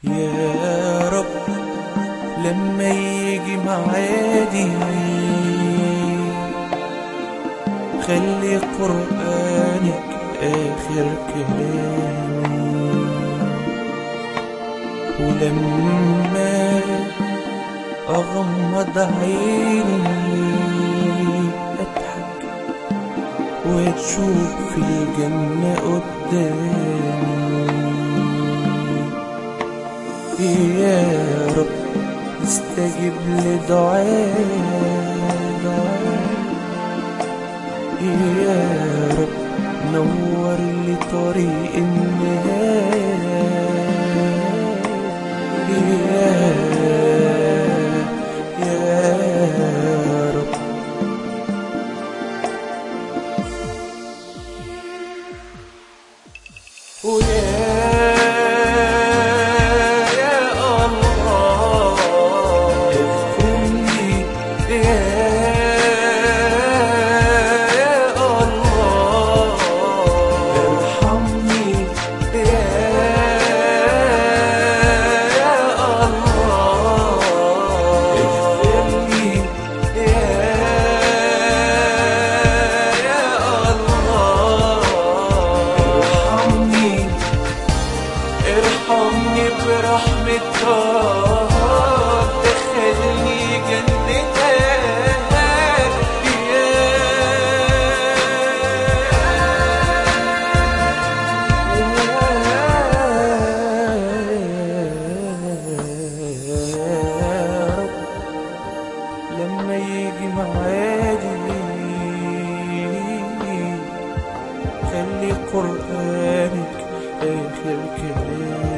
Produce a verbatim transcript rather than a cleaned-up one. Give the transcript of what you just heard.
يا رب لما يجي معادي خلي قرآنك آخر كلامي، ولما أغمض عيني أضحك وتشوف في الجنة قدامي. يا رب استجب لدعائي، يا رب نور لي طريق النهاية، يا يا رب. ويا ارحمني برحمتك دخلني جنتك، يا رب لما يجي معادي خلي قرآنك آخر كلام.